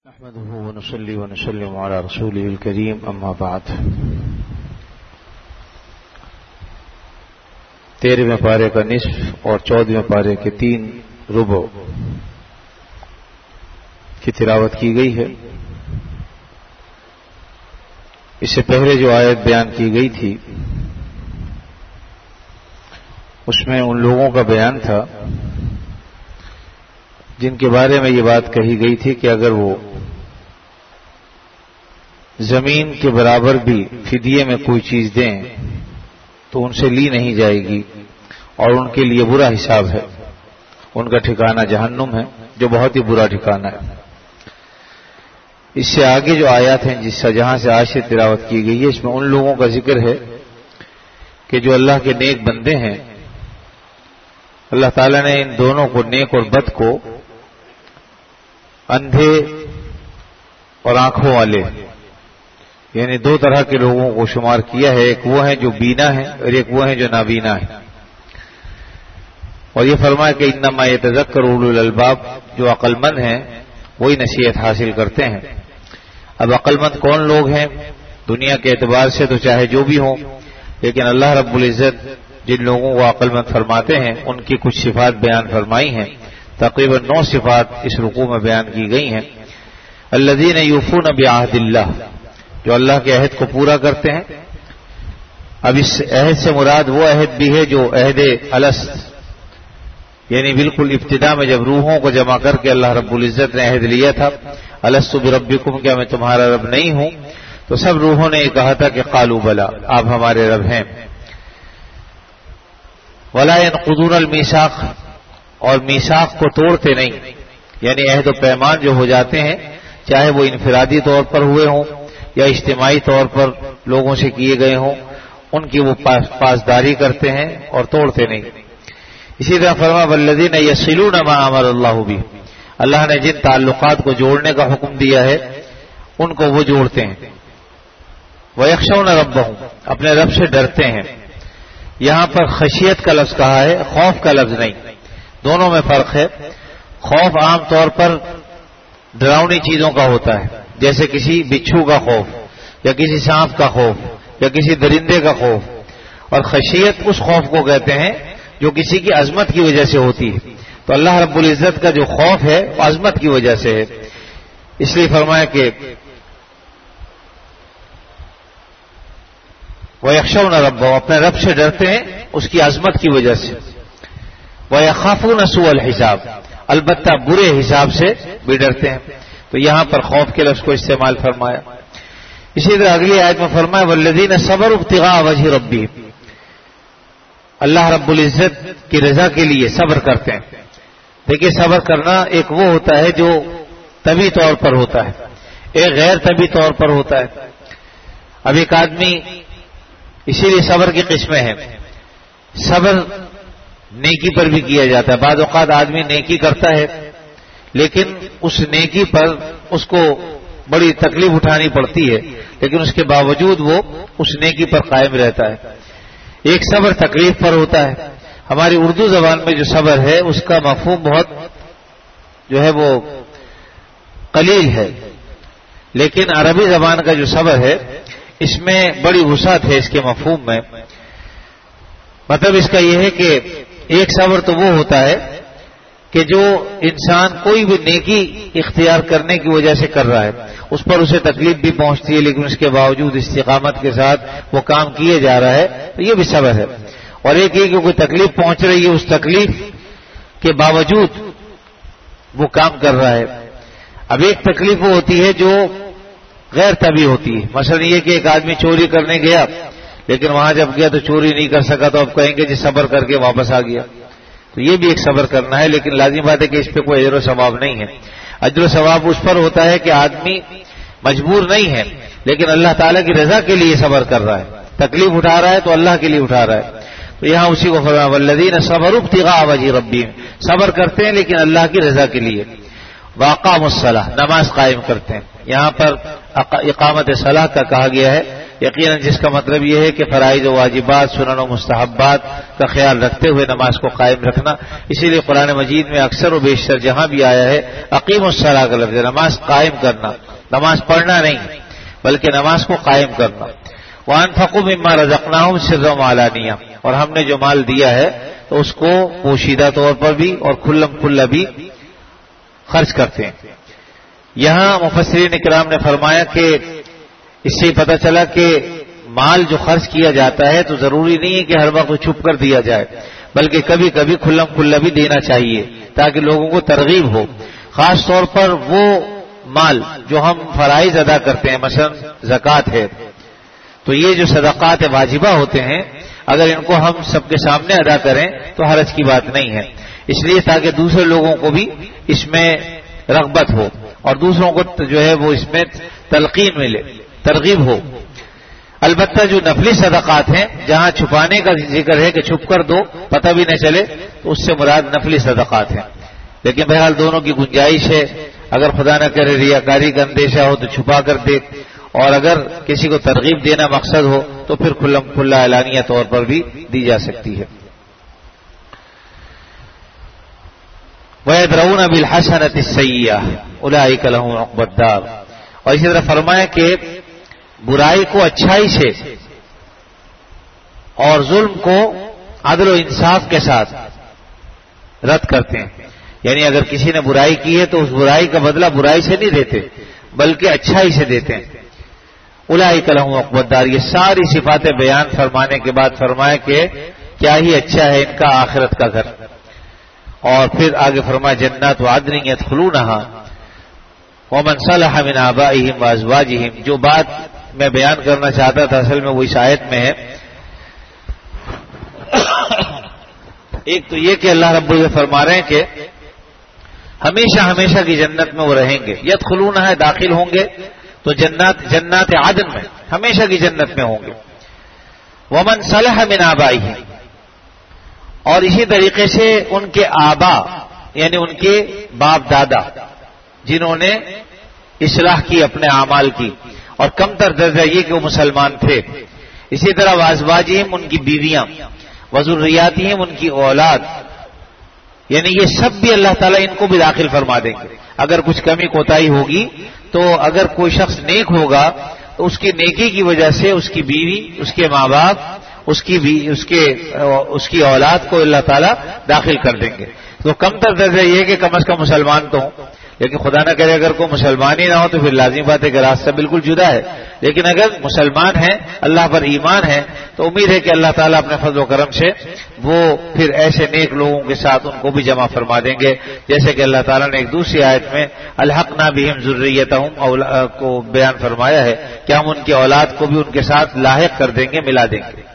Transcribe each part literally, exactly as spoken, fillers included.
نحمده ونصلي ونسلم على رسوله الكريم اما بعد. تیرہویں پارے کا نصف اور چودہویں پارے کے تین ربع کی تلاوت کی گئی ہے. اس سے پہلے جو آیت بیان کی گئی تھی اس میں ان لوگوں کا بیان تھا جن کے بارے میں یہ بات کہی گئی تھی کہ اگر وہ زمین کے برابر بھی فدیے میں کوئی چیز دیں تو ان سے لی نہیں جائے گی اور ان کے لیے برا حساب ہے. ان کا ٹھکانہ جہنم ہے جو بہت ہی برا ٹھکانہ ہے. اس سے آگے جو آیات ہیں جس سے جہاں سے آج سے تلاوت کی گئی ہے اس میں ان لوگوں کا ذکر ہے کہ جو اللہ کے نیک بندے ہیں. اللہ تعالیٰ نے ان دونوں کو نیک اور بد کو اندھے اور آنکھوں والے یعنی دو طرح کے لوگوں کو شمار کیا ہے. ایک وہ ہیں جو بینا ہیں اور ایک وہ ہیں جو نابینا ہیں. اور یہ فرمایا کہ انما یتذکر اولو الالباب، جو عقل مند ہیں وہی نصیحت حاصل کرتے ہیں. اب عقل مند کون لوگ ہیں؟ دنیا کے اعتبار سے تو چاہے جو بھی ہوں، لیکن اللہ رب العزت جن لوگوں کو عقل مند فرماتے ہیں ان کی کچھ صفات بیان فرمائی ہیں. تقریباً نو صفات اس رکوع میں بیان کی گئی ہیں. الذین یوفون بعہد اللہ، جو اللہ کے عہد کو پورا کرتے ہیں. اب اس عہد سے مراد وہ عہد بھی ہے جو عہد الست، یعنی بالکل ابتدا میں جب روحوں کو جمع کر کے اللہ رب العزت نے عہد لیا تھا الست بربکم، کیا میں تمہارا رب نہیں ہوں؟ تو سب روحوں نے یہ کہا تھا کہ قالوا بلا، آپ ہمارے رب ہیں. ولا ينقضون المیثاق، اور میثاق کو توڑتے نہیں، یعنی عہد و پیمان جو ہو جاتے ہیں چاہے وہ انفرادی طور پر ہوئے ہوں یا اجتماعی طور پر لوگوں سے کیے گئے ہوں، ان کی وہ پاسداری کرتے ہیں اور توڑتے نہیں. اسی طرح فرما والذین یصلون ما امر اللہ بہ، اللہ نے جن تعلقات کو جوڑنے کا حکم دیا ہے ان کو وہ جوڑتے ہیں. ویخشون ربہم، اپنے رب سے ڈرتے ہیں. یہاں پر خشیت کا لفظ کہا ہے، خوف کا لفظ نہیں. دونوں میں فرق ہے. خوف عام طور پر ڈراؤنی چیزوں کا ہوتا ہے، جیسے کسی بچھو کا خوف یا کسی سانپ کا خوف یا کسی درندے کا خوف. اور خشیت اس خوف کو کہتے ہیں جو کسی کی عظمت کی وجہ سے ہوتی ہے. تو اللہ رب العزت کا جو خوف ہے وہ عظمت کی وجہ سے ہے. اس لیے فرمایا کہ وَيَخْشَوْنَ رَبَّهُمْ، اپنے رب سے ڈرتے ہیں اس کی عظمت کی وجہ سے. وَيَخَافُونَ سُوءَ الْحِسَابِ، البتہ برے حساب سے بھی ڈرتے ہیں. تو یہاں پر خوف کے لفظ کو استعمال فرمایا. اسی طرح اگلی آیت میں فرمایا وَالَّذِينَ صَبَرُوا ابْتِغَاءَ وَجْهِ رَبِّهِمْ، اللہ رب العزت کی رضا کے لیے صبر کرتے ہیں. دیکھیے صبر کرنا ایک وہ ہوتا ہے جو طبی طور پر ہوتا ہے، ایک غیر طبی طور پر ہوتا ہے. اب ایک آدمی، اسی لیے صبر کی قسمیں ہیں. صبر نیکی پر بھی کیا جاتا ہے. بعض اوقات آدمی نیکی کرتا ہے لیکن اس نیکی پر اس کو بڑی تکلیف اٹھانی پڑتی ہے، لیکن اس کے باوجود وہ اس نیکی پر قائم رہتا ہے. ایک صبر تکلیف پر ہوتا ہے. ہماری اردو زبان میں جو صبر ہے اس کا مفہوم بہت جو ہے وہ قلیل ہے، لیکن عربی زبان کا جو صبر ہے اس میں بڑی وسعت ہے اس کے مفہوم میں. مطلب اس کا یہ ہے کہ ایک صبر تو وہ ہوتا ہے کہ جو انسان کوئی بھی نیکی اختیار کرنے کی وجہ سے کر رہا ہے، اس پر اسے تکلیف بھی پہنچتی ہے لیکن اس کے باوجود استقامت کے ساتھ وہ کام کیے جا رہا ہے، تو یہ بھی صبر ہے. اور ایک یہ کہ کوئی تکلیف پہنچ رہی ہے، اس تکلیف کے باوجود وہ کام کر رہا ہے. اب ایک تکلیف وہ ہوتی ہے جو غیر طبی ہوتی ہے. مثلا یہ کہ ایک آدمی چوری کرنے گیا لیکن وہاں جب گیا تو چوری نہیں کر سکا، تو اب کہیں گے جی صبر کر کے واپس آ گیا. تو یہ بھی ایک صبر کرنا ہے، لیکن لازم بات ہے کہ اس پہ کوئی اجر و ثواب نہیں ہے. اجر و ثواب اس پر ہوتا ہے کہ آدمی مجبور نہیں ہے لیکن اللہ تعالیٰ کی رضا کے لیے صبر کر رہا ہے. تکلیف اٹھا رہا ہے تو اللہ کے لیے اٹھا رہا ہے. تو یہاں اسی کو فرمایا والذین صبروا ابتغاء وجہ ربہم، صبر کرتے ہیں لیکن اللہ کی رضا کے لیے. واقاموا الصلاۃ، نماز قائم کرتے ہیں. یہاں پر اقامت صلاح کا کہا گیا ہے یقیناً جس کا مطلب یہ ہے کہ فرائض و واجبات، سنن و مستحبات کا خیال رکھتے ہوئے نماز کو قائم رکھنا. اسی لیے قرآن مجید میں اکثر و بیشتر جہاں بھی آیا ہے اقیم الصلاۃ کا لفظ، نماز قائم کرنا، نماز پڑھنا نہیں بلکہ نماز کو قائم کرنا. وانفقوا مما رزقناهم سرا وعلانیہ، اور ہم نے جو مال دیا ہے تو اس کو پوشیدہ طور پر بھی اور کھلم کھلا بھی خرچ کرتے ہیں. یہاں مفسرین اکرام نے فرمایا کہ اس سے پتہ چلا کہ مال جو خرچ کیا جاتا ہے تو ضروری نہیں ہے کہ ہر وقت چھپ کر دیا جائے، بلکہ کبھی کبھی کھلم کھلا بھی دینا چاہیے تاکہ لوگوں کو ترغیب ہو. خاص طور پر وہ مال جو ہم فرائض ادا کرتے ہیں، مثلا زکوٰۃ ہے، تو یہ جو صدقات واجبہ ہوتے ہیں اگر ان کو ہم سب کے سامنے ادا کریں تو حرج کی بات نہیں ہے، اس لیے تاکہ دوسرے لوگوں کو بھی اس میں رغبت ہو اور دوسروں کو جو ہے وہ اس میں تلقین ملے، ترغیب ہو. البتہ جو نفلی صدقات ہیں جہاں چھپانے کا ذکر ہے کہ چھپ کر دو پتہ بھی نہ چلے تو اس سے مراد نفلی صدقات ہیں، لیکن بہرحال دونوں کی گنجائش ہے. اگر خدا نہ کرے ریاکاری کا اندیشہ ہو تو چھپا کر دے، اور اگر کسی کو ترغیب دینا مقصد ہو تو پھر کھلم کھلا اعلانیہ طور پر بھی دی جا سکتی ہے. وَيَدْرَؤُونَ بِالْحَسَنَةِ السَّيِّئَةَ أُولَٰئِكَ لَهُمْ عُقْبَى الدَّارِ، اور اسی طرح فرمایا کہ برائی کو اچھائی سے اور ظلم کو عدل و انصاف کے ساتھ رد کرتے ہیں. یعنی اگر کسی نے برائی کی ہے تو اس برائی کا بدلہ برائی سے نہیں دیتے بلکہ اچھائی سے دیتے ہیں. اولئک لہم عقبی الدار، یہ ساری صفاتیں بیان فرمانے کے بعد فرمایا کہ کیا ہی اچھا ہے ان کا آخرت کا گھر. اور پھر آگے فرمایا جنات عدن یدخلونہا ومن صلح من آبائہم وازواجہم. جو بات میں بیان کرنا چاہتا تھا اصل میں وہ اس آیت میں ہے. ایک تو یہ کہ اللہ رب العزت فرما رہے ہیں کہ ہمیشہ ہمیشہ کی جنت میں وہ رہیں گے. یدخلونہا داخل ہوں گے تو جنات جنات عدن میں ہمیشہ کی جنت میں ہوں گے. ومن صلح من آبائہم، اور اسی طریقے سے ان کے آبا یعنی ان کے باپ دادا جنہوں نے اصلاح کی اپنے اعمال کی اور کم تر درجہ یہ کہ وہ مسلمان تھے. اسی طرح وازواجہم ان کی بیویاں، وذریاتہم ان کی اولاد، یعنی یہ سب بھی اللہ تعالیٰ ان کو بھی داخل فرما دیں گے. اگر کچھ کمی کوتاہی ہوگی تو اگر کوئی شخص نیک ہوگا تو اس کی نیکی کی وجہ سے اس کی بیوی، اس کے ماں باپ، اس کی بھی اس کے اس کی اولاد کو اللہ تعالیٰ داخل کر دیں گے. تو کم تر درجہ یہ کہ کم از کم مسلمان تو ہوں، لیکن خدا نہ کرے اگر کوئی مسلمان ہی نہ ہو تو پھر لازمی بات ہے کہ راستہ بالکل جدا ہے. لیکن اگر مسلمان ہیں، اللہ پر ایمان ہے، تو امید ہے کہ اللہ تعالیٰ اپنے فضل و کرم سے وہ پھر ایسے نیک لوگوں کے ساتھ ان کو بھی جمع فرما دیں گے، جیسے کہ اللہ تعالیٰ نے ایک دوسری آیت میں الحقنا بہم ذریتہم کو بیان فرمایا ہے کہ ہم ان کی اولاد کو بھی ان کے ساتھ لاحق کر دیں گے، ملا دیں گے.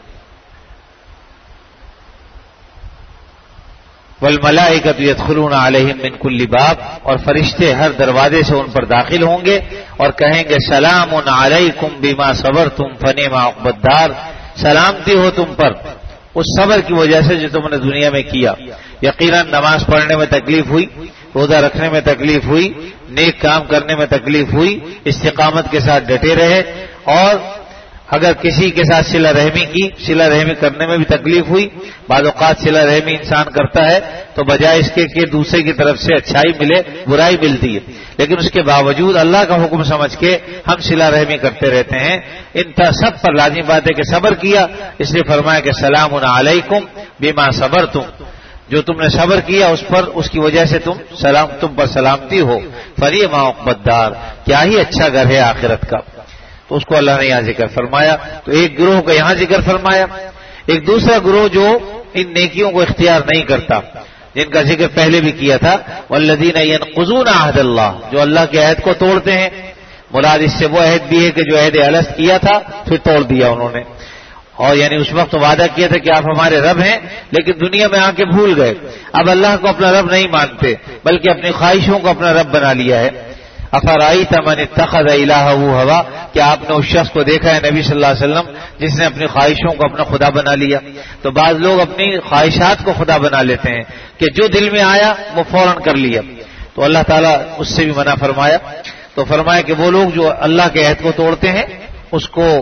والملائکۃ یدخلون علیہم من کل باب، اور فرشتے ہر دروازے سے ان پر داخل ہوں گے اور کہیں گے سلام علیکم بما صبرتم فنعم عقبی الدار، سلامتی ہو تم پر اس صبر کی وجہ سے جو تم نے دنیا میں کیا. یقیناً نماز پڑھنے میں تکلیف ہوئی، روزہ رکھنے میں تکلیف ہوئی، نیک کام کرنے میں تکلیف ہوئی، استقامت کے ساتھ ڈٹے رہے، اور اگر کسی کے ساتھ صلہ رحمی کی، صلہ رحمی کرنے میں بھی تکلیف ہوئی. بعض اوقات صلہ رحمی انسان کرتا ہے تو بجائے اس کے کہ دوسرے کی طرف سے اچھائی ملے برائی ملتی ہے، لیکن اس کے باوجود اللہ کا حکم سمجھ کے ہم صلہ رحمی کرتے رہتے ہیں. ان سب پر لازمی بات ہے کہ صبر کیا، اس لیے فرمایا کہ سلام علیکم بما صبرتم، جو تم نے صبر کیا اس پر اس کی وجہ سے تم سلام تم پر سلامتی ہو. فنعم عقبی الدار، کیا ہی اچھا گھر ہے آخرت کا. تو اس کو اللہ نے یہاں ذکر فرمایا. تو ایک گروہ کا یہاں ذکر فرمایا، ایک دوسرا گروہ جو ان نیکیوں کو اختیار نہیں کرتا، جن کا ذکر پہلے بھی کیا تھا والذین ینقضون عہد اللہ، جو اللہ کے عہد کو توڑتے ہیں. مراد اس سے وہ عہد بھی ہے کہ جو عہد الست کیا تھا پھر توڑ دیا انہوں نے، اور یعنی اس وقت وعدہ کیا تھا کہ آپ ہمارے رب ہیں، لیکن دنیا میں آ کے بھول گئے. اب اللہ کو اپنا رب نہیں مانتے بلکہ اپنی خواہشوں کو اپنا رب بنا لیا ہے. افرأیت من اتخذ الہہ ہوا، کیا آپ نے اس شخص کو دیکھا ہے نبی صلی اللہ علیہ وسلم جس نے اپنی خواہشوں کو اپنا خدا بنا لیا. تو بعض لوگ اپنی خواہشات کو خدا بنا لیتے ہیں کہ جو دل میں آیا وہ فوراً کر لیا. تو اللہ تعالیٰ اس سے بھی منع فرمایا. تو فرمایا کہ وہ لوگ جو اللہ کے عہد کو توڑتے ہیں اس کو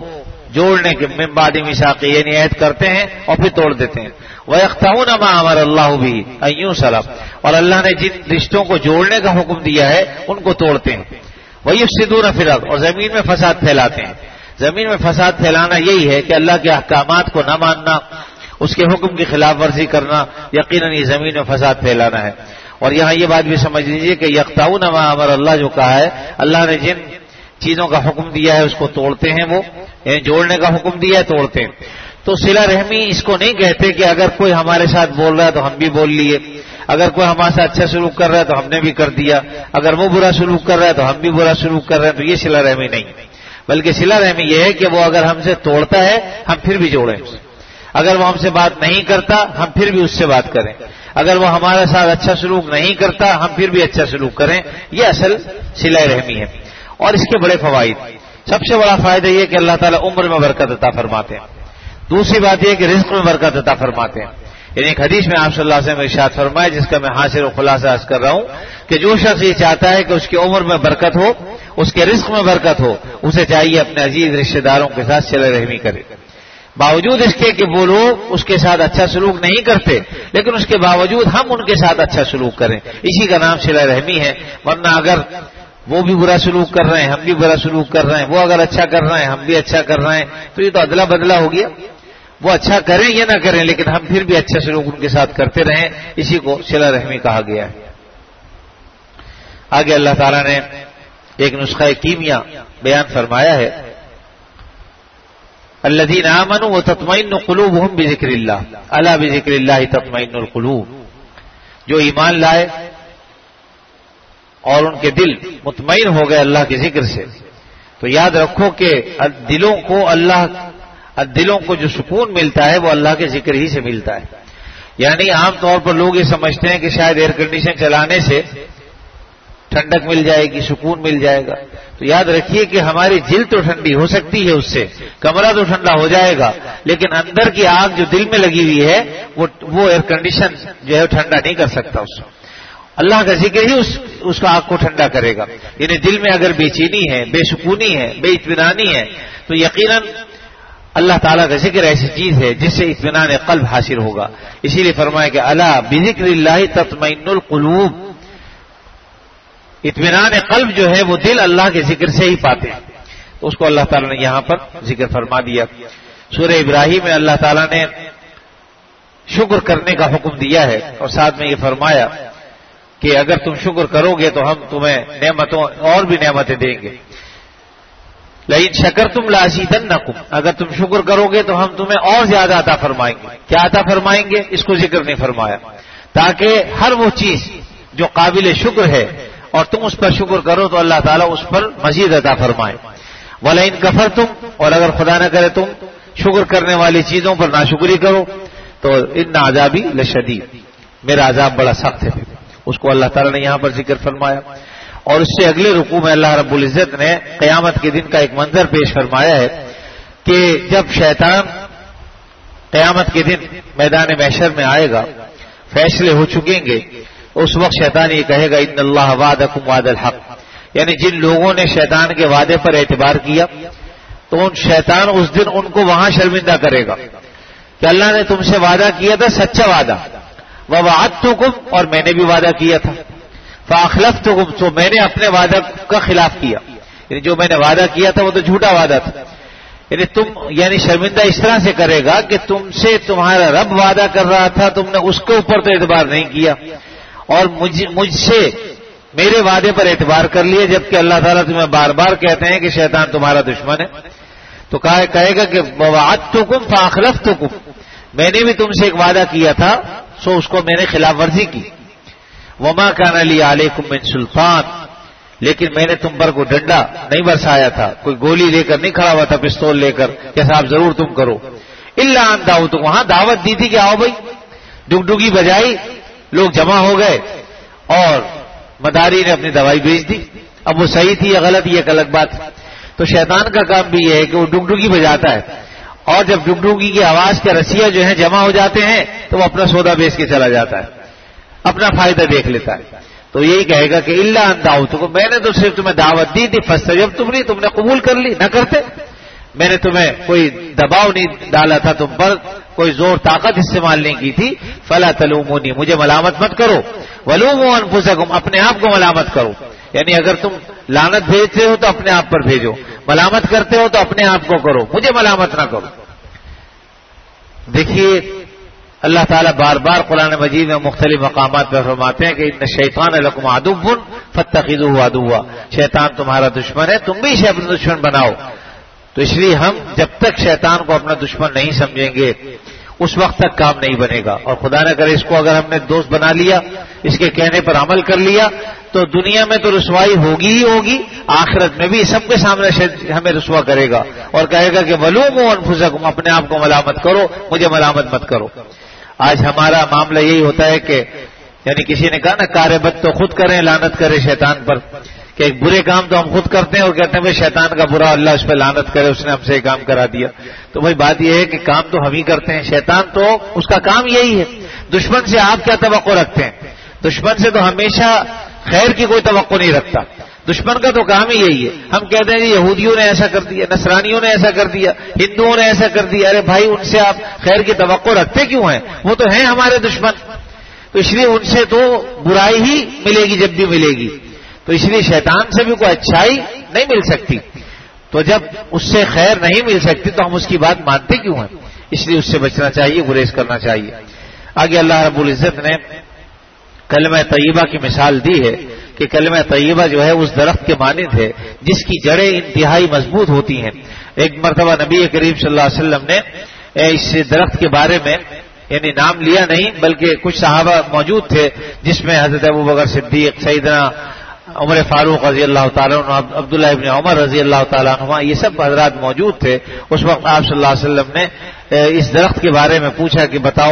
جوڑنے کے، من بعد میثاق، یعنی عہد کرتے ہیں اور پھر توڑ دیتے ہیں. وَيَقْطَعُونَ مَا أَمَرَ اللَّهُ بِهِ أَن يُوصَلَ، اور اللہ نے جن رشتوں کو جوڑنے کا حکم دیا ہے ان کو توڑتے ہیں. وَيُفْسِدُونَ فِي الْأَرْضِ، اور زمین میں فساد پھیلاتے ہیں. زمین میں فساد پھیلانا یہی ہے کہ اللہ کے احکامات کو نہ ماننا، اس کے حکم کی خلاف ورزی کرنا، یقیناً یہ زمین میں فساد پھیلانا ہے. اور یہاں یہ بات بھی سمجھ لیجئے کہ یقطعون ما امر اللہ جو کہا ہے، اللہ نے جن چیزوں کا حکم دیا ہے اس کو توڑتے ہیں، وہ یعنی جوڑنے کا حکم دیا ہے توڑتے ہیں. تو صلہ رحمی اس کو نہیں کہتے کہ اگر کوئی ہمارے ساتھ بول رہا ہے تو ہم بھی بول لیے، اگر کوئی ہمارے ساتھ اچھا سلوک کر رہا ہے تو ہم نے بھی کر دیا، اگر وہ برا سلوک کر رہا ہے تو ہم بھی برا سلوک کر رہے ہیں، تو یہ صلہ رحمی نہیں. بلکہ صلہ رحمی یہ ہے کہ وہ اگر ہم سے توڑتا ہے ہم پھر بھی جوڑیں، اگر وہ ہم سے بات نہیں کرتا ہم پھر بھی اس سے بات کریں، اگر وہ ہمارے ساتھ اچھا سلوک نہیں کرتا ہم پھر بھی اچھا سلوک کریں. یہ اصل صلہ رحمی ہے. اور اس کے بڑے فوائد، سب سے بڑا فائدہ یہ کہ اللہ تعالیٰ عمر میں برکت عطا فرماتے ہیں. دوسری بات یہ کہ رزق میں برکت عطا فرماتے ہیں. یعنی ایک حدیث میں آپ صلی اللہ علیہ وسلم نے ارشاد فرمایا، جس کا میں حاصل و خلاصہ عرض کر رہا ہوں، کہ جو شخص یہ چاہتا ہے کہ اس کی عمر میں برکت ہو، اس کے رزق میں برکت ہو، اسے چاہیے اپنے عزیز رشتہ داروں کے ساتھ صلہ رحمی کرے. باوجود اس کے کہ وہ لوگ اس کے ساتھ اچھا سلوک نہیں کرتے، لیکن اس کے باوجود ہم ان کے ساتھ اچھا سلوک کریں، اسی کا نام صلہ رحمی ہے. ورنہ اگر وہ بھی برا سلوک کر رہے ہیں ہم بھی برا سلوک کر رہے ہیں، وہ اگر اچھا کر رہے ہیں ہم بھی اچھا کر رہے ہیں، تو یہ تو ادلا بدلا ہو گیا. وہ اچھا کریں یا نہ کریں لیکن ہم پھر بھی اچھا سلوک ان کے ساتھ کرتے رہیں، اسی کو صلہ رحمی کہا گیا ہے. آگے اللہ تعالیٰ نے ایک نسخہ کیمیا بیان فرمایا ہے، الذین آمنوا وتطمئن قلوبهم بذکر اللہ، الا بذکر اللہ تطمئن القلوب. جو ایمان لائے اور ان کے دل مطمئن ہو گئے اللہ کے ذکر سے، تو یاد رکھو کہ دلوں کو اللہ دلوں کو جو سکون ملتا ہے وہ اللہ کے ذکر ہی سے ملتا ہے. یعنی عام طور پر لوگ یہ سمجھتے ہیں کہ شاید ایئر کنڈیشن چلانے سے ٹھنڈک مل جائے گی، سکون مل جائے گا. تو یاد رکھیے کہ ہماری جلد تو ٹھنڈی ہو سکتی ہے، اس سے کمرہ تو ٹھنڈا ہو جائے گا، لیکن اندر کی آگ جو دل میں لگی ہوئی ہے وہ وہ ایئر کنڈیشن جو ہے ٹھنڈا نہیں کر سکتا. اس اللہ کا ذکر ہی اس اس کا آگ کو ٹھنڈا کرے گا. یعنی دل میں اگر بے چینی ہے، بے سکونی ہے، بے اطمینانی ہے، تو یقیناً اللہ تعالیٰ کا ذکر ایسی چیز ہے جس سے اطمینان قلب حاصل ہوگا. اسی لیے فرمایا کہ الا بذکر اللہ تطمئن القلوب، اطمینان قلب جو ہے وہ دل اللہ کے ذکر سے ہی پاتے ہیں. تو اس کو اللہ تعالیٰ نے یہاں پر ذکر فرما دیا. سورہ ابراہیم میں اللہ تعالیٰ نے شکر کرنے کا حکم دیا ہے اور ساتھ میں یہ فرمایا کہ اگر تم شکر کرو گے تو ہم تمہیں نعمتوں اور بھی نعمتیں دیں گے. لئن شکرتم لازیدنکم، اگر تم شکر کرو گے تو ہم تمہیں اور زیادہ عطا فرمائیں گے. کیا عطا فرمائیں گے اس کو ذکر نہیں فرمایا، تاکہ ہر وہ چیز جو قابل شکر ہے اور تم اس پر شکر کرو تو اللہ تعالیٰ اس پر مزید عطا فرمائے. وَلَئِن كَفَرْتُمْ، اور اگر خدا نہ کرے تم شکر کرنے والی چیزوں پر ناشکری کرو تو ان عذابی لشدید، میرا عذاب بڑا سخت ہے. اس کو اللہ تعالیٰ نے یہاں پر ذکر فرمایا. اور اس سے اگلے رکوع میں اللہ رب العزت نے قیامت کے دن کا ایک منظر پیش فرمایا ہے کہ جب شیطان قیامت کے دن میدان محشر میں آئے گا، فیصلے ہو چکیں گے، اس وقت شیطان یہ کہے گا ان اللہ وعدکم وعد الحق، یعنی جن لوگوں نے شیطان کے وعدے پر اعتبار کیا تو ان شیطان اس دن ان کو وہاں شرمندہ کرے گا کہ اللہ نے تم سے وعدہ کیا تھا سچا وعدہ، ووعدتکم، اور میں نے بھی وعدہ کیا تھا، فاخلفتکم، تو میں نے اپنے وعدہ کا خلاف کیا، یعنی جو میں نے وعدہ کیا تھا وہ تو جھوٹا وعدہ تھا. یعنی تم یعنی شرمندہ اس طرح سے کرے گا کہ تم سے تمہارا رب وعدہ کر رہا تھا، تم نے اس کے اوپر تو اعتبار نہیں کیا اور مجھ, مجھ سے میرے وعدے پر اعتبار کر لیے، جبکہ اللہ تعالیٰ تمہیں بار بار کہتے ہیں کہ شیطان تمہارا دشمن ہے. تو کہے گا کہ ووعدتکم فاخلفتکم، میں نے بھی تم سے ایک وعدہ کیا تھا سو اس کو میں نے خلاف ورزی کی. وما کان لی علیکم من سلطان، لیکن میں نے تم پر کوئی ڈنڈا نہیں برسایا تھا، کوئی گولی لے کر نہیں کھڑا ہوا تھا پستول لے کر کہ صاحب ضرور تم کرو. الا ان دعوتکم، وہاں دعوت دی تھی کہ آؤ بھائی، ڈگڈگی بجائی، لوگ جمع ہو گئے اور مداری نے اپنی دوائی بھیج دی. اب وہ صحیح تھی یا غلط یہ ایک الگ بات. تو شیطان کا کام بھی یہ ہے کہ وہ ڈگڈگی بجاتا ہے اور جب ڈگڈگی کی آواز کے رسیاں جو ہیں جمع ہو جاتے ہیں تو وہ اپنا سودا بیچ کے چلا جاتا ہے، اپنا فائدہ دیکھ لیتا ہے. تو یہی کہے گا کہ الا ان دعوتکم، میں نے تو صرف تمہیں دعوت دی تھی، فاستجبتم لی، تم نے قبول کر لی، نہ کرتے میں نے تمہیں کوئی دباؤ نہیں ڈالا تھا تم پر، کوئی زور طاقت استعمال نہیں کی تھی، فلا تلومونی، مجھے ملامت مت کرو، ولوموا انفسکم، اپنے آپ کو ملامت کرو، یعنی اگر تم لعنت بھیجتے ہو تو اپنے آپ پر بھیجو، ملامت کرتے ہو تو اپنے آپ کو کرو، مجھے ملامت نہ کرو۔ دیکھیے اللہ تعالیٰ بار بار قرآن مجید میں مختلف مقامات پر فرماتے ہیں کہ ان الشیطان لکم عدو فاتخذوہ عدوا، شیطان تمہارا دشمن ہے، تم بھی اسے اپنا دشمن بناؤ۔ تو اس لیے ہم جب تک شیطان کو اپنا دشمن نہیں سمجھیں گے اس وقت تک کام نہیں بنے گا، اور خدا نہ کرے اس کو اگر ہم نے دوست بنا لیا، اس کے کہنے پر عمل کر لیا، تو دنیا میں تو رسوائی ہوگی ہی ہوگی، آخرت میں بھی سب کے سامنے ہمیں رسوا کرے گا اور کہے گا کہ ولوموا انفسکم، اپنے آپ کو ملامت کرو، مجھے ملامت مت کرو۔ آج ہمارا معاملہ یہی ہوتا ہے کہ یعنی کسی نے کہا نا کار بد تو خود کریں، لعنت کرے شیطان پر، کہ ایک برے کام تو ہم خود کرتے ہیں اور کہتے ہیں بھائی شیطان کا برا، اللہ اس پہ لعنت کرے، اس نے ہم سے یہ کام کرا دیا۔ تو بھائی بات یہ ہے کہ کام تو ہم ہی کرتے ہیں، شیطان تو اس کا کام یہی ہے۔ دشمن سے آپ کیا توقع رکھتے ہیں؟ دشمن سے تو ہمیشہ خیر کی کوئی توقع نہیں رکھتا، دشمن کا تو کام ہی یہی ہے۔ ہم کہتے ہیں جی یہودیوں نے ایسا کر دیا، نصرانیوں نے ایسا کر دیا، ہندوؤں نے ایسا کر دیا، ارے بھائی ان سے آپ خیر کی توقع رکھتے کیوں ہیں؟ وہ تو ہیں ہمارے دشمن، تو اس لیے ان سے تو برائی ہی ملے گی جب بھی ملے گی، تو اس لیے شیطان سے بھی کوئی اچھائی نہیں مل سکتی۔ تو جب اس سے خیر نہیں مل سکتی تو ہم اس کی بات مانتے کیوں ہیں؟ اس لیے اس سے بچنا چاہیے، گریز کرنا چاہیے۔ آگے اللہ رب العزت نے کلمہ طیبہ کی مثال دی ہے کہ کلمہ طیبہ جو ہے اس درخت کے مانند ہے جس کی جڑیں انتہائی مضبوط ہوتی ہیں۔ ایک مرتبہ نبی کریم صلی اللہ علیہ وسلم نے اس درخت کے بارے میں یعنی نام لیا نہیں بلکہ کچھ صحابہ موجود تھے جس میں حضرت ابوبکر صدیق، سیدنا عمر فاروق رضی اللہ تعالیٰ عنہ، عبداللہ ابن عمر رضی اللہ تعالیٰ عنہ، یہ سب حضرات موجود تھے۔ اس وقت آپ صلی اللہ علیہ وسلم نے اس درخت کے بارے میں پوچھا کہ بتاؤ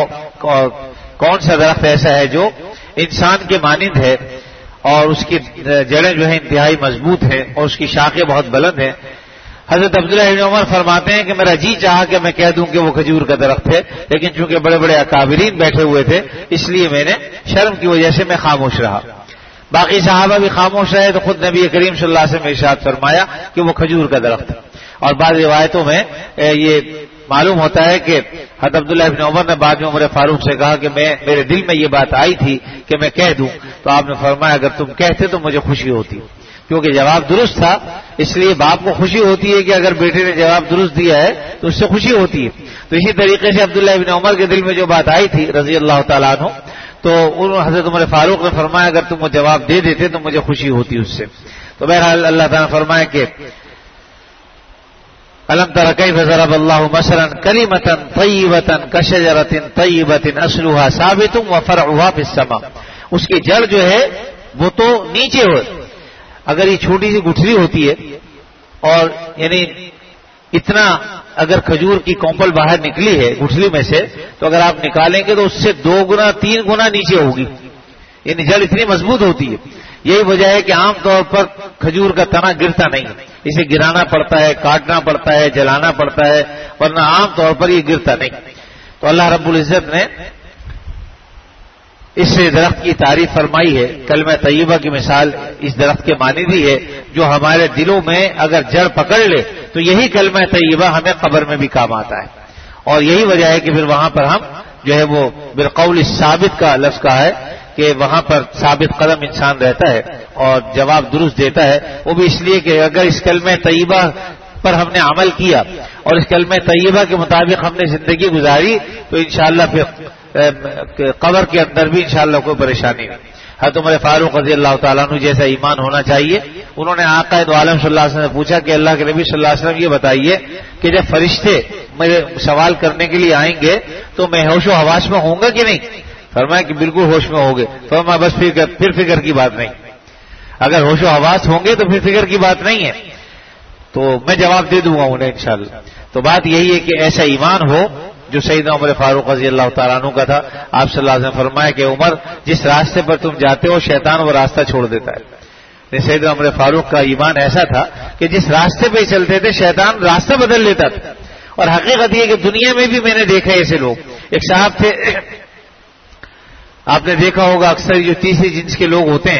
کون سا درخت ایسا ہے جو انسان کے مانند ہے اور اس کی جڑیں جو ہیں انتہائی مضبوط ہیں اور اس کی شاخیں بہت بلند ہیں۔ حضرت عبداللہ ابن عمر فرماتے ہیں کہ میرا جی چاہا کہ میں کہہ دوں کہ وہ کھجور کا درخت ہے، لیکن چونکہ بڑے بڑے اکابرین بیٹھے ہوئے تھے اس لیے میں نے شرم کی وجہ سے میں خاموش رہا۔ باقی صحابہ بھی خاموش رہے تو خود نبی کریم صلی اللہ علیہ وسلم نے ارشاد فرمایا کہ وہ کھجور کا درخت ہے۔ اور بعض روایتوں میں یہ معلوم ہوتا ہے کہ حضرت عبداللہ ابن عمر نے بعد میں عمر فاروق سے کہا کہ میں میرے دل میں یہ بات آئی تھی کہ میں کہہ دوں، تو آپ نے فرمایا اگر تم کہتے تو مجھے خوشی ہوتی، کیونکہ جواب درست تھا، اس لیے باپ کو خوشی ہوتی ہے کہ اگر بیٹے نے جواب درست دیا ہے تو اس سے خوشی ہوتی ہے۔ تو اسی طریقے سے عبداللہ ابن عمر کے دل میں جو بات آئی تھی رضی اللہ تعالیٰ عنہ، تو انہوں حضرت عمر فاروق نے فرمایا اگر تم وہ جواب دے دیتے تو مجھے خوشی ہوتی اس سے۔ تو بہرحال اللہ تعالیٰ نے فرمایا کہ الم تر کیف ضرب اللہ مثلا کلمۃ طیبۃ کشجرۃ طیبۃ اصلها ثابت وفرعها فی السماء، اس کی جڑ جو ہے وہ تو نیچے ہو، اگر یہ چھوٹی سی گٹھلی ہوتی ہے اور یعنی اتنا اگر کھجور کی کومپل باہر نکلی ہے گٹھلی میں سے تو اگر آپ نکالیں گے تو اس سے دو گنا تین گنا نیچے ہوگی، یعنی جڑ اتنی مضبوط ہوتی ہے۔ یہی وجہ ہے کہ عام طور پر کھجور کا تنا گرتا نہیں، اسے گرانا پڑتا ہے، کاٹنا پڑتا ہے، جلانا پڑتا ہے، ورنہ عام طور پر یہ گرتا نہیں۔ تو اللہ رب العزت نے اس درخت کی تعریف فرمائی ہے، کلمہ طیبہ کی مثال اس درخت کے مانند ہی ہے جو ہمارے دلوں میں اگر جڑ پکڑ لے تو یہی کلمہ طیبہ ہمیں قبر میں بھی کام آتا ہے، اور یہی وجہ ہے کہ پھر وہاں پر ہم جو ہے وہ بالقول ثابت کا لفظ کا ہے کہ وہاں پر ثابت قدم انسان رہتا ہے اور جواب درست دیتا ہے، وہ بھی اس لیے کہ اگر اس کلمہ طیبہ پر ہم نے عمل کیا اور اس کلمہ طیبہ کے مطابق ہم نے زندگی گزاری تو انشاءاللہ پھر قبر کے اندر بھی انشاءاللہ کوئی پریشانی نہیں۔ حضرت عمر فاروق رضی اللہ تعالیٰ عنہ جیسا ایمان ہونا چاہیے، انہوں نے آقا دو عالم صلی اللہ علیہ وسلم سے پوچھا کہ اللہ کے نبی صلی اللہ علیہ وسلم یہ بتائیے کہ جب فرشتے میرے سوال کرنے کے لیے آئیں گے تو میں ہوش و حواس میں ہوں گا کہ نہیں؟ فرمایا کہ بالکل ہوش میں ہوگے۔ فرمایا بس پھر پھر فکر کی بات نہیں، اگر ہوش و حواس ہوں گے تو پھر فکر کی بات نہیں ہے، تو میں جواب دے دوں گا انہیں انشاءاللہ۔ تو بات یہی ہے کہ ایسا ایمان ہو جو سیدنا عمر فاروق رضی اللہ تعالیٰ عنہ کا تھا۔ آپ صلی اللہ علیہ وسلم فرمایا کہ عمر جس راستے پر تم جاتے ہو شیطان وہ راستہ چھوڑ دیتا ہے۔ سیدنا عمر فاروق کا ایمان ایسا تھا کہ جس راستے پہ چلتے تھے شیطان راستہ بدل لیتا تھا، اور حقیقت یہ کہ دنیا میں بھی میں نے دیکھا ایسے لوگ۔ ایک صاحب تھے، آپ نے دیکھا ہوگا اکثر جو تیسری جنس کے لوگ ہوتے ہیں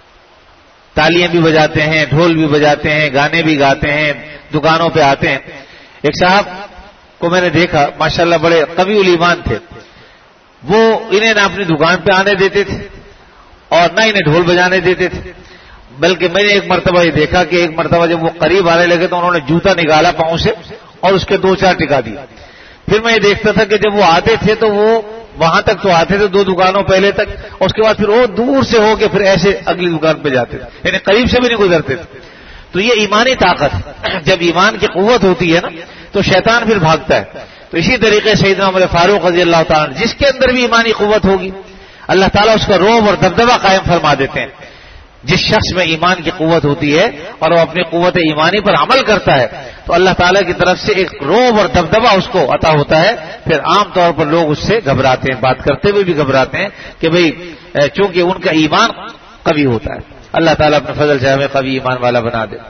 تالیاں بھی بجاتے ہیں، ڈھول بھی بجاتے ہیں، گانے بھی گاتے ہیں، دکانوں پہ آتے ہیں، ایک صاحب کو میں نے دیکھا، ماشاءاللہ بڑے قوی الایمان تھے، وہ انہیں نہ اپنی دکان پہ آنے دیتے تھے اور نہ انہیں ڈھول بجانے دیتے تھے، بلکہ میں نے ایک مرتبہ یہ دیکھا کہ ایک مرتبہ جب وہ قریب آنے لگے تو انہوں نے جوتا نکالا پاؤں سے اور اس کے دو چار ٹکا دیا. پھر میں یہ دیکھتا تھا کہ جب وہ آتے تھے تو وہ وہاں تک تو آتے تھے دو دکانوں پہلے تک، اور اس کے بعد پھر وہ دور سے ہو کے پھر ایسے اگلی دکان پہ جاتے تھے، یعنی قریب سے بھی نہیں گزرتے تھے. تو یہ ایمانی طاقت ہے، جب ایمان کی قوت ہوتی ہے نا تو شیطان پھر بھاگتا ہے. تو اسی طریقے سے سیدنا عمر فاروق رضی اللہ تعالیٰ عنہ، جس کے اندر بھی ایمانی قوت ہوگی اللہ تعالیٰ اس کا رعب اور دبدبہ قائم فرما دیتے ہیں. جس شخص میں ایمان کی قوت ہوتی ہے اور وہ اپنی قوت ایمانی پر عمل کرتا ہے تو اللہ تعالیٰ کی طرف سے ایک رعب اور دبدبہ اس کو عطا ہوتا ہے. پھر عام طور پر لوگ اس سے گھبراتے ہیں، بات کرتے ہوئے بھی گھبراتے ہیں کہ بھئی چونکہ ان کا ایمان قوی ہوتا ہے. اللہ تعالیٰ اپنے فضل سے ہمیں قوی ایمان والا بنا دے.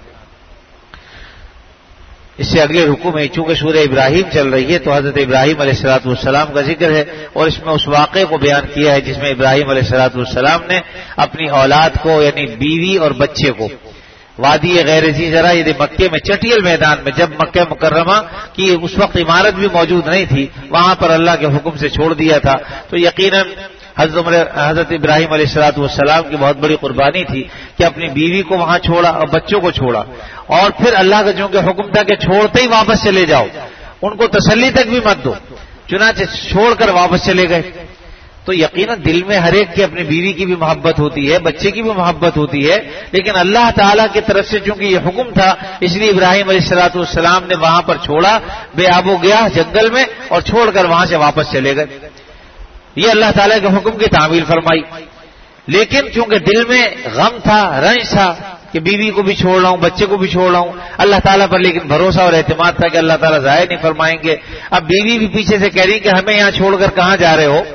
اس سے اگلے رکوع میں چونکہ سورہ ابراہیم چل رہی ہے تو حضرت ابراہیم علیہ الصلوۃ والسلام کا ذکر ہے، اور اس میں اس واقعے کو بیان کیا ہے جس میں ابراہیم علیہ الصلوۃ والسلام نے اپنی اولاد کو یعنی بیوی اور بچے کو وادی غیر ذی زرع یعنی مکے میں چٹیل میدان میں، جب مکہ مکرمہ کی اس وقت عمارت بھی موجود نہیں تھی، وہاں پر اللہ کے حکم سے چھوڑ دیا تھا. تو یقیناً حضرت حضرت ابراہیم علیہ الصلوۃ والسلام کی بہت بڑی قربانی تھی کہ اپنی بیوی کو وہاں چھوڑا اور بچوں کو چھوڑا، اور پھر اللہ کا چونکہ حکم تھا کہ چھوڑتے ہی واپس چلے جاؤ، ان کو تسلی تک بھی مت دو، چنانچہ چھوڑ کر واپس چلے گئے. تو یقیناً دل میں ہر ایک کی اپنی بیوی کی بھی محبت ہوتی ہے، بچے کی بھی محبت ہوتی ہے، لیکن اللہ تعالیٰ کی طرف سے چونکہ یہ حکم تھا اس لیے ابراہیم علیہ الصلوۃ والسلام نے وہاں پر چھوڑا، بے آب و گیا جنگل میں، اور چھوڑ کر وہاں سے واپس چلے گئے. یہ اللہ تعالیٰ کے حکم کی تعمیل فرمائی. لیکن چونکہ دل میں غم تھا، رنج تھا کہ بیوی کو بھی چھوڑ رہا ہوں، بچے کو بھی چھوڑ رہا ہوں، اللہ تعالیٰ پر لیکن بھروسہ اور اعتماد تھا کہ اللہ تعالیٰ ضائع نہیں فرمائیں گے. اب بیوی بھی پیچھے سے کہہ رہی کہ ہمیں یہاں چھوڑ کر کہاں جا رہے ہو،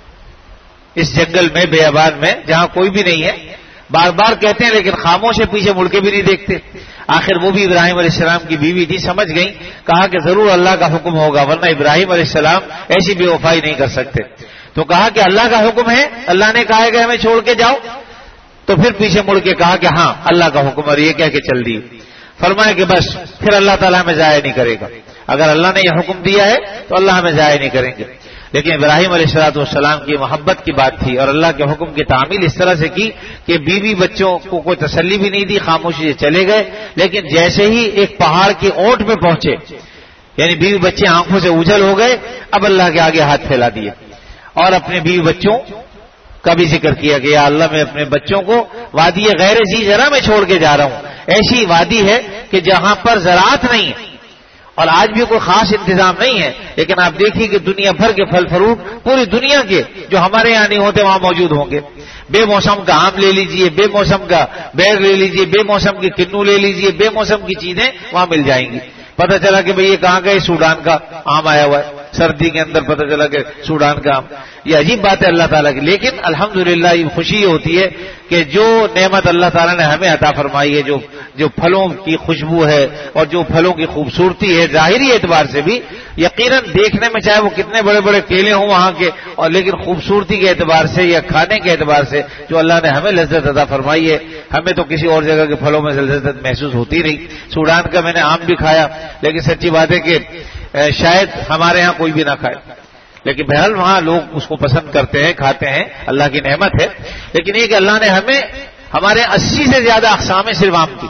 اس جنگل میں بیابان میں جہاں کوئی بھی نہیں ہے. بار بار کہتے ہیں لیکن خاموش ہے، پیچھے مڑ کے بھی نہیں دیکھتے. آخر وہ بھی ابراہیم علیہ السلام کی بیوی تھی، سمجھ گئی، کہا کہ ضرور اللہ کا حکم ہوگا ورنہ ابراہیم علیہ السلام ایسی بے وفائی نہیں کر سکتے. تو کہا کہ اللہ کا حکم ہے، اللہ نے کہا ہے کہ ہمیں چھوڑ کے جاؤ. تو پھر پیچھے مڑ کے کہا کہ ہاں اللہ کا حکم، اور یہ کہہ کے چل دی. فرمایا کہ بس پھر اللہ تعالیٰ ہمیں ضائع نہیں کرے گا، اگر اللہ نے یہ حکم دیا ہے تو اللہ ہمیں ضائع نہیں کریں گے. لیکن ابراہیم علیہ الصلوۃ والسلام کی محبت کی بات تھی اور اللہ کے حکم کی تعمیل اس طرح سے کی کہ بیوی بچوں کو کوئی تسلی بھی نہیں دی، خاموشی سے چلے گئے. لیکن جیسے ہی ایک پہاڑ کی اونٹ پہ پہنچے یعنی بیوی بچے آنکھوں سے اوجھل ہو گئے، اب اللہ کے آگے ہاتھ پھیلا دیے اور اپنے بیوی بچوں کا بھی ذکر کیا کہ یا اللہ میں اپنے بچوں کو وادی غیر ذی زرع میں چھوڑ کے جا رہا ہوں. ایسی وادی ہے کہ جہاں پر زراعت نہیں ہے اور آج بھی کوئی خاص انتظام نہیں ہے، لیکن آپ دیکھیے کہ دنیا بھر کے پھل فروٹ پوری دنیا کے جو ہمارے یہاں نہیں ہوتے وہاں موجود ہوں گے. بے موسم کا آم لے لیجئے، بے موسم کا بیر لے لیجئے، بے موسم کی کنو لے لیجئے، بے موسم کی چیزیں وہاں مل جائیں گی. پتہ چلا کہ بھئی یہ کہاں گئے، سوڈان کا آم آیا ہوا ہے، سردی کے اندر پتہ چلا کہ سوڈان کا آم. یہ عجیب بات ہے اللہ تعالیٰ کی. لیکن الحمدللہ یہ خوشی ہوتی ہے کہ جو نعمت اللہ تعالیٰ نے ہمیں عطا فرمائی ہے، جو جو پھلوں کی خوشبو ہے اور جو پھلوں کی خوبصورتی ہے ظاہری اعتبار سے بھی، یقیناً دیکھنے میں چاہے وہ کتنے بڑے بڑے کیلے ہوں وہاں کے، اور لیکن خوبصورتی کے اعتبار سے یا کھانے کے اعتبار سے جو اللہ نے ہمیں لذت عطا فرمائی ہے، ہمیں تو کسی اور جگہ کے پھلوں میں لذت محسوس ہوتی نہیں. سوڈان کا میں نے آم بھی کھایا، لیکن سچی بات ہے کہ شاید ہمارے ہاں کوئی بھی نہ کھائے، لیکن بہرحال وہاں لوگ اس کو پسند کرتے ہیں، کھاتے ہیں، اللہ کی نعمت ہے. لیکن یہ کہ اللہ نے ہمیں ہمارے اسی سے زیادہ اقسام ہے صرف آم کی،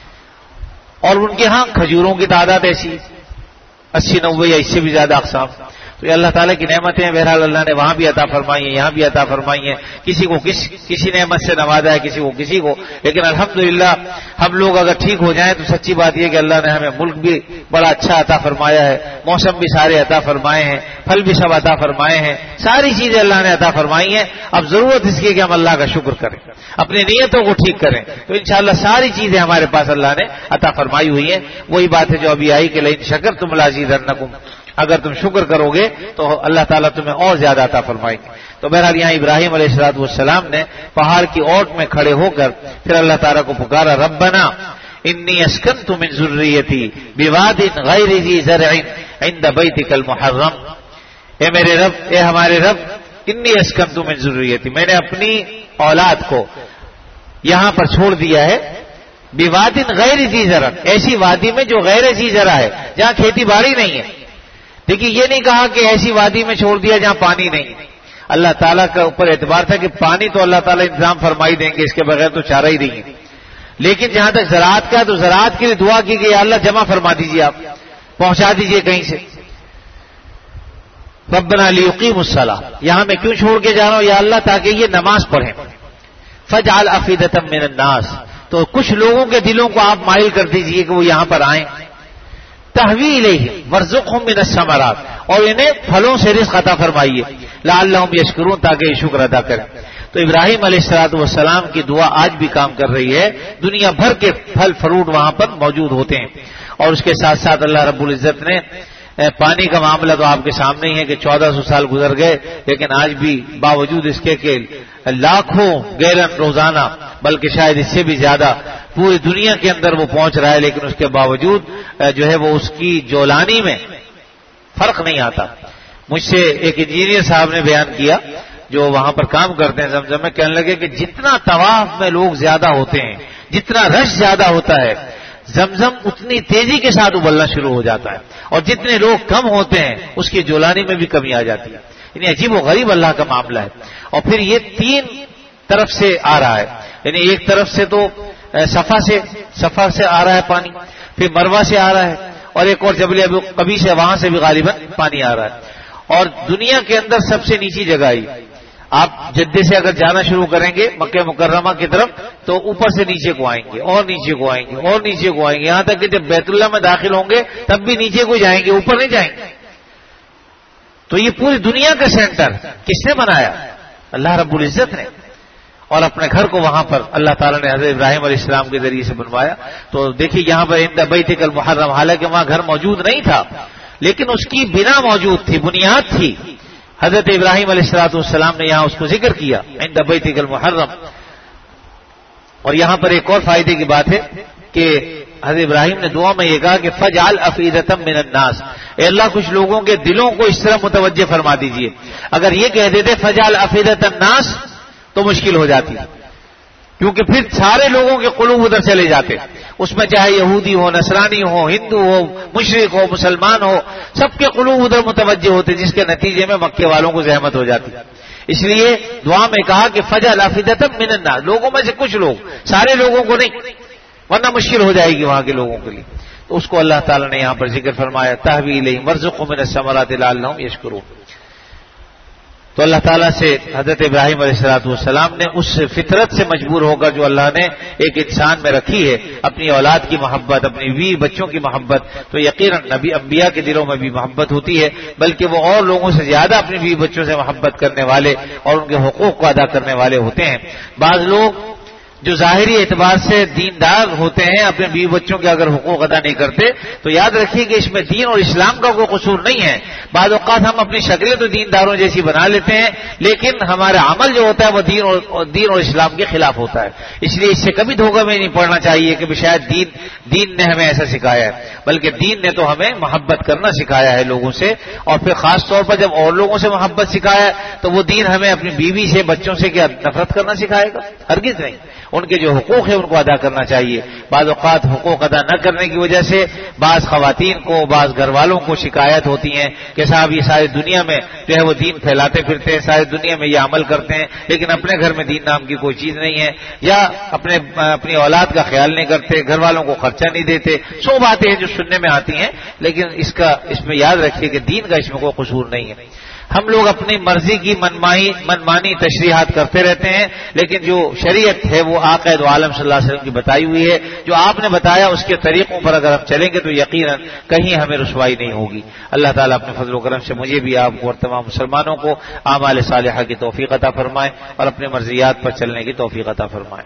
اور ان کے ہاں کھجوروں کی تعداد ایسی اسی نوے یا اس سے بھی زیادہ اقسام. تو یہ اللہ تعالیٰ کی نعمتیں ہیں. بہرحال اللہ نے وہاں بھی عطا فرمائی ہیں، یہاں بھی عطا فرمائی ہیں. کسی کو کس کسی نعمت سے نوازا ہے، کسی کو کسی کو. لیکن الحمدللہ ہم لوگ اگر ٹھیک ہو جائیں تو سچی بات یہ کہ اللہ نے ہمیں ملک بھی بڑا اچھا عطا فرمایا ہے، موسم بھی سارے عطا فرمائے ہیں، پھل بھی سب عطا فرمائے ہیں، ساری چیزیں اللہ نے عطا فرمائی ہیں. اب ضرورت اس کی کہ ہم اللہ کا شکر کریں، اپنی نیتوں کو ٹھیک کریں، تو انشاءاللہ ساری چیزیں ہمارے پاس اللہ نے عطا فرمائی ہوئی ہیں. وہی بات ہے جو ابھی آئی کہ لئن شکرتم لازیدنکم، اگر تم شکر کرو گے تو اللہ تعالیٰ تمہیں اور زیادہ عطا فرمائیں گے. تو بہرحال یہاں ابراہیم علیہ الصلوۃ والسلام نے پہاڑ کی اوٹ میں کھڑے ہو کر پھر اللہ تعالیٰ کو پکارا، ربنا انی اسکنت من ذریتی بواد غیر ذی زرع عند بیتک المحرم. اے میرے رب، اے ہمارے رب، انی اسکنت من ذریتی، میں نے اپنی اولاد کو یہاں پر چھوڑ دیا ہے بواد غیر ذی زرع، ایسی وادی میں جو غیر ذی زرع ہے، جہاں کھیتی باڑی نہیں ہے. دیکھیے یہ نہیں کہا کہ ایسی وادی میں چھوڑ دیا جہاں پانی نہیں ہے. اللہ تعالیٰ کا اوپر اعتبار تھا کہ پانی تو اللہ تعالیٰ انتظام فرمائی دیں گے، اس کے بغیر تو چارہ ہی نہیں ہے. لیکن جہاں تک زراعت کا، تو زراعت کے لیے دعا کی کہ یا اللہ جمع فرما دیجیے، آپ پہنچا دیجیے کہیں سے. ربنا لیقیموا الصلاۃ، یہاں میں کیوں چھوڑ کے جا رہا ہوں یا اللہ؟ تاکہ یہ نماز پڑھیں. فاجعل افئدۃ من الناس، تو کچھ لوگوں کے دلوں کو آپ مائل کر دیجیے کہ وہ یہاں پر آئیں. تہوی الیہم وارزقہم من الثمرات، اور انہیں پھلوں سے رزق عطا فرمائیے. لعلہم یشکرون، تاکہ یہ شکر ادا کریں. تو ابراہیم علیہ الصلوۃ والسلام کی دعا آج بھی کام کر رہی ہے. دنیا بھر کے پھل فروٹ وہاں پر موجود ہوتے ہیں. اور اس کے ساتھ ساتھ اللہ رب العزت نے پانی کا معاملہ تو آپ کے سامنے ہی ہے کہ چودہ سو سال گزر گئے، لیکن آج بھی باوجود اس کے کہ لاکھوں گیلن روزانہ، بلکہ شاید اس سے بھی زیادہ پوری دنیا کے اندر وہ پہنچ رہا ہے، لیکن اس کے باوجود جو ہے وہ اس کی جولانی میں فرق نہیں آتا. مجھ سے ایک انجینئر صاحب نے بیان کیا جو وہاں پر کام کرتے ہیں زمزم میں، کہنے لگے کہ جتنا طواف میں لوگ زیادہ ہوتے ہیں، جتنا رش زیادہ ہوتا ہے، زمزم اتنی تیزی کے ساتھ ابلنا شروع ہو جاتا ہے، اور جتنے لوگ کم ہوتے ہیں اس کی جولانی میں بھی کمی آ جاتی ہے. یعنی عجیب و غریب اللہ کا معاملہ ہے. اور پھر یہ تین طرف سے آ رہا ہے، یعنی ایک طرف سے تو صفا سے صفا سے آ رہا ہے پانی، پھر مروہ سے آ رہا ہے، اور ایک اور جبل ابو قبیس سے، وہاں سے بھی غالباً پانی آ رہا ہے. اور دنیا کے اندر سب سے نیچی جگہ ہی آپ جدے سے اگر جانا شروع کریں گے مکہ مکرمہ کی طرف، تو اوپر سے نیچے کو آئیں گے اور نیچے کو آئیں گے اور نیچے کو آئیں گے، یہاں تک کہ جب بیت اللہ میں داخل ہوں گے تب بھی نیچے کو جائیں گے، اوپر نہیں جائیں گے. تو یہ پوری دنیا کا سینٹر کس نے بنایا؟ اللہ رب العزت نے. اور اپنے گھر کو وہاں پر اللہ تعالیٰ نے حضرت ابراہیم علیہ السلام کے ذریعے سے بنوایا. تو دیکھیے یہاں پر عند بیتک المحرم، حالانکہ وہاں گھر موجود نہیں تھا، لیکن اس کی بنا موجود تھی، بنیاد تھی. حضرت ابراہیم علیہ الصلوۃ والسلام نے یہاں اس کو ذکر کیا عند بیتک المحرم. اور یہاں پر ایک اور فائدے کی بات ہے کہ حضرت ابراہیم نے دعا میں یہ کہا کہ فجعل افئدۃ من الناس، اے اللہ کچھ لوگوں کے دلوں کو اس طرح متوجہ فرما دیجئے. اگر یہ کہہ دیتے فجعل افئدۃ الناس تو مشکل ہو جاتی، کیونکہ پھر سارے لوگوں کے قلوب ادھر چلے جاتے. اس میں چاہے یہودی ہو، نصرانی ہو، ہندو ہو، مشرک ہو، مسلمان ہو، سب کے قلوب ادھر متوجہ ہوتے، جس کے نتیجے میں مکے والوں کو زحمت ہو جاتی. اس لیے دعا میں کہا کہ فجعل افئدۃ من الناس، لوگوں میں سے کچھ لوگ، سارے لوگوں کو نہیں، ورنہ مشکل ہو جائے گی وہاں کے لوگوں کے لیے. تو اس کو اللہ تعالیٰ نے یہاں پر ذکر فرمایا تہوی الیہم وارزقہم من الثمرات لعلہم یشکرون. تو اللہ تعالیٰ سے حضرت ابراہیم علیہ الصلوۃ والسلام نے اس فطرت سے مجبور ہو کر جو اللہ نے ایک انسان میں رکھی ہے، اپنی اولاد کی محبت، اپنی بیوی بچوں کی محبت، تو یقیناً نبی انبیاء کے دلوں میں بھی محبت ہوتی ہے، بلکہ وہ اور لوگوں سے زیادہ اپنی بیوی بچوں سے محبت کرنے والے اور ان کے حقوق کو ادا کرنے والے ہوتے ہیں. بعض لوگ جو ظاہری اعتبار سے دیندار ہوتے ہیں، اپنے بیوی بچوں کے اگر حقوق ادا نہیں کرتے، تو یاد رکھیے کہ اس میں دین اور اسلام کا کوئی قصور نہیں ہے. بعض اوقات ہم اپنی شکلیں تو دینداروں جیسی بنا لیتے ہیں، لیکن ہمارا عمل جو ہوتا ہے وہ دین اور دین اور اسلام کے خلاف ہوتا ہے. اس لیے اس سے کبھی دھوکہ میں نہیں پڑنا چاہیے کہ شاید دین دین نے ہمیں ایسا سکھایا ہے، بلکہ دین نے تو ہمیں محبت کرنا سکھایا ہے لوگوں سے. اور پھر خاص طور پر جب اور لوگوں سے محبت سکھایا ہے تو وہ دین ہمیں اپنی بیوی سے، بچوں سے کیا نفرت کرنا سکھائے گا؟ ہرگز نہیں. ان کے جو حقوق ہیں ان کو ادا کرنا چاہیے. بعض اوقات حقوق ادا نہ کرنے کی وجہ سے بعض خواتین کو، بعض گھر والوں کو شکایت ہوتی ہیں کہ صاحب یہ ساری دنیا میں جو ہے وہ دین پھیلاتے پھرتے ہیں، ساری دنیا میں یہ عمل کرتے ہیں، لیکن اپنے گھر میں دین نام کی کوئی چیز نہیں ہے، یا اپنے اپنی اولاد کا خیال نہیں کرتے، گھر والوں کو خرچہ نہیں دیتے. سو باتیں ہیں جو سننے میں آتی ہیں، لیکن اس کا اس میں یاد رکھیے کہ دین کا اس میں کوئی قصور نہیں ہے. ہم لوگ اپنی مرضی کی منمانی منمانی تشریحات کرتے رہتے ہیں، لیکن جو شریعت ہے وہ آقا دو عالم صلی اللہ علیہ وسلم کی بتائی ہوئی ہے. جو آپ نے بتایا اس کے طریقوں پر اگر ہم چلیں گے تو یقیناً کہیں ہمیں رسوائی نہیں ہوگی. اللہ تعالیٰ اپنے فضل و کرم سے مجھے بھی، آپ کو اور تمام مسلمانوں کو اعمال صالحہ کی توفیق عطا فرمائے اور اپنے مرضیات پر چلنے کی توفیق عطا فرمائے.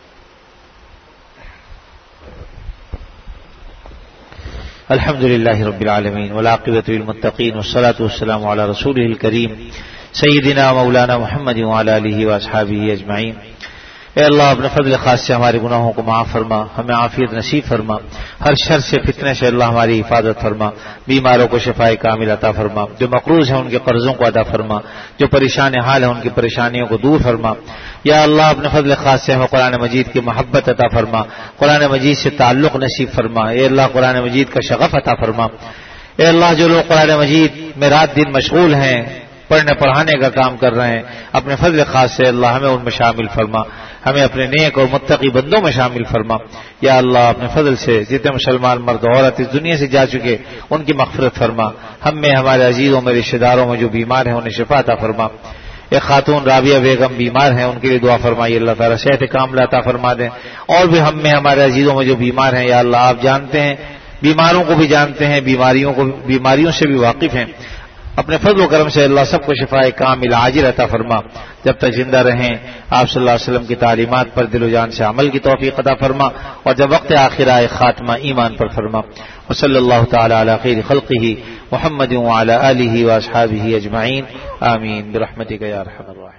الحمد للہ رب العالمین والعاقبۃ للمتقین والصلاۃ والسلام علی رسولہ الکریم سیدنا مولانا محمد وعلی آلہ واصحابہ اجمعین. اے اللہ اپنے فضل خاص سے ہمارے گناہوں کو معاف فرما، ہمیں عافیت نصیب فرما، ہر شر سے فتنے سے اللہ ہماری حفاظت فرما، بیماروں کو شفائے کامل عطا فرما، جو مقروض ہیں ان کے قرضوں کو ادا فرما، جو پریشان حال ہیں ان کی پریشانیوں کو دور فرما۔ یا اللہ اپنے فضل خاص سے ہمیں قرآن مجید کی محبت عطا فرما، قرآن مجید سے تعلق نصیب فرما۔ اے اللہ قرآن مجید کا شغف عطا فرما۔ اے اللہ جو لوگ قرآن مجید میں رات دن مشغول ہیں، پڑھنے پڑھانے کا کام کر رہے ہیں، اپنے فضل خاص سے اللہ ہمیں ان میں شامل فرما، ہمیں اپنے نیک اور متقی بندوں میں شامل فرما۔ یا اللہ اپنے فضل سے جتنے مسلمان مرد و عورت اس دنیا سے جا چکے ان کی مغفرت فرما، ہم میں ہمارے عزیزوں میں رشتہ داروں میں جو بیمار ہیں انہیں شفا عطا فرما۔ ایک خاتون رابعہ بیگم بیمار ہیں، ان کے لیے دعا فرمائیے، اللہ تعالیٰ صحت کاملہ عطا فرما دیں۔ اور بھی ہم میں ہمارے عزیزوں میں جو بیمار ہیں یا اللہ آپ جانتے ہیں، بیماروں کو بھی جانتے ہیں، بیماریوں کو بیماریوں سے بھی واقف ہیں، اپنے فضل و کرم سے اللہ سب کو شفائے کامل عاجل عطا فرما۔ جب تک زندہ رہیں آپ صلی اللہ علیہ وسلم کی تعلیمات پر دل و جان سے عمل کی توفیق عطا فرما، اور جب وقت آخر آئے خاتمہ ایمان پر فرما۔ وصلی اللہ تعالی علی خیر خلقہ محمد وعلی آلہ واصحابہ اجمعین، آمین برحمتک یا ارحم الراحمین۔